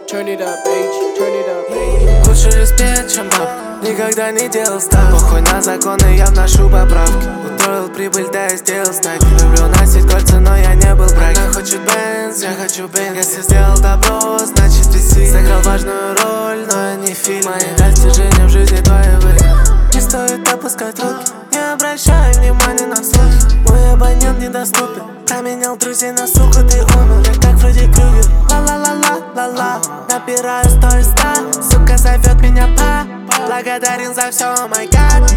Turn it up, H, turn it up, H. Лучше респект, чем баб, никогда не делал ставок. Похуй на законы, я вношу поправки. Утроил прибыль, да я сделал стаки. Люблю носить кольца, но я не был в браке. Она хочет Бенз, я хочу Бенз. Если сделал добро, значит виси. Сыграл важную роль, но я не фильм. Мои достижения в жизни твои выигры. Не стоит опускать руки, не обращай внимания на слухи. Мой абонент недоступен, променял друзей на суку, ты умер. Я как Фредди Крюгер, ла-ла-ла-ла-ла-ла. Набираю 100 из 100, сука зовет меня па. Благодарен за все, о май гад.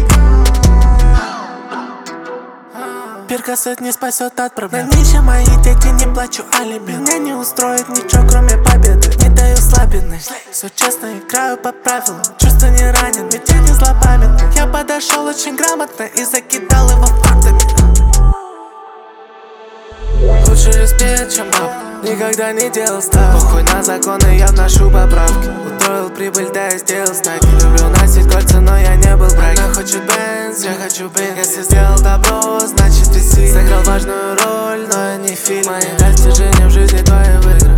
Перкасет не спасет от проблем. На нищие мои дети, не плачу алиби. Меня не устроит ничего, кроме победы. Не даю слабинность, все честно, играю по правилам. Чувство не ранен, ведь я не злопамятный. Я подошел очень грамотно и закидал его фактами. Лучше респект, чем баб, никогда не делал ставок. Похуй на законы, я вношу поправки. Утроил прибыль, да я сделал стаки. Люблю носить кольца, но я не был в браке. Она хочет Бенз, я хочу Бенз. Если сделал добро, значит виси. Сыграл важную роль, но я не фильм. Мои достижения в жизни твои выигры.